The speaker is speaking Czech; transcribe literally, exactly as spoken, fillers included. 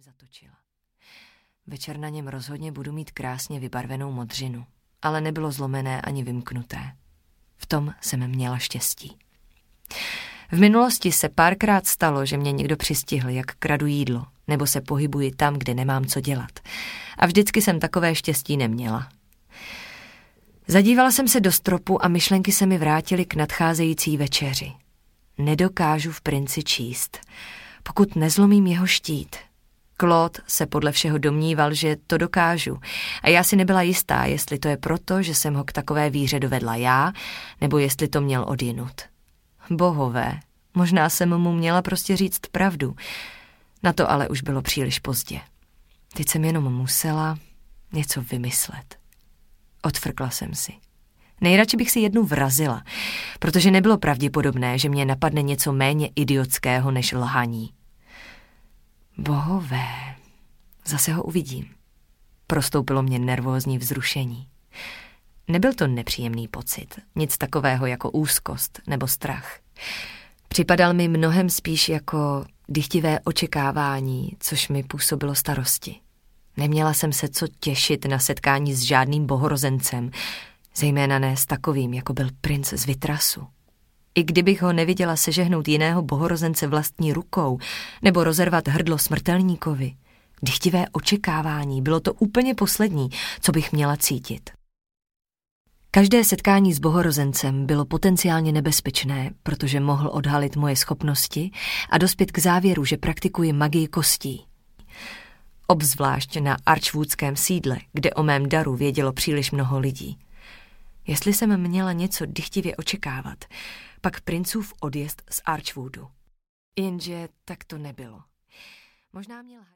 zatočila. Večer na něm rozhodně budu mít krásně vybarvenou modřinu, ale nebylo zlomené ani vymknuté. V tom jsem měla štěstí. V minulosti se párkrát stalo, že mě někdo přistihl, jak kradu jídlo, nebo se pohybuji tam, kde nemám co dělat. A vždycky jsem takové štěstí neměla. Zadívala jsem se do stropu a myšlenky se mi vrátily k nadcházející večeři. Nedokážu v princi číst, pokud nezlomím jeho štít. Claude se podle všeho domníval, že to dokážu a já si nebyla jistá, jestli to je proto, že jsem ho k takové víře dovedla já, nebo jestli to měl odjinud. Bohové, možná jsem mu měla prostě říct pravdu. Na to ale už bylo příliš pozdě. Teď jsem jenom musela něco vymyslet. Odfrkla jsem si. Nejradši bych si jednu vrazila, protože nebylo pravděpodobné, že mě napadne něco méně idiotského než lhaní. Bohové, zase ho uvidím. Prostoupilo mě nervózní vzrušení. Nebyl to nepříjemný pocit, nic takového jako úzkost nebo strach. Připadal mi mnohem spíš jako dychtivé očekávání, což mi působilo starosti. Neměla jsem se co těšit na setkání s žádným bohorozencem, zejména ne s takovým, jako byl princ z Vitrasu. I kdybych ho neviděla sežehnout jiného bohorozence vlastní rukou nebo rozervat hrdlo smrtelníkovi, dychtivé očekávání bylo to úplně poslední, co bych měla cítit. Každé setkání s bohorozencem bylo potenciálně nebezpečné, protože mohl odhalit moje schopnosti a dospět k závěru, že praktikuji magii kostí. Obzvlášť na Archwoodském sídle, kde o mém daru vědělo příliš mnoho lidí. Jestli jsem měla něco dychtivě očekávat, pak princův odjezd z Archwoodu. Jenže tak to nebylo. Možná měl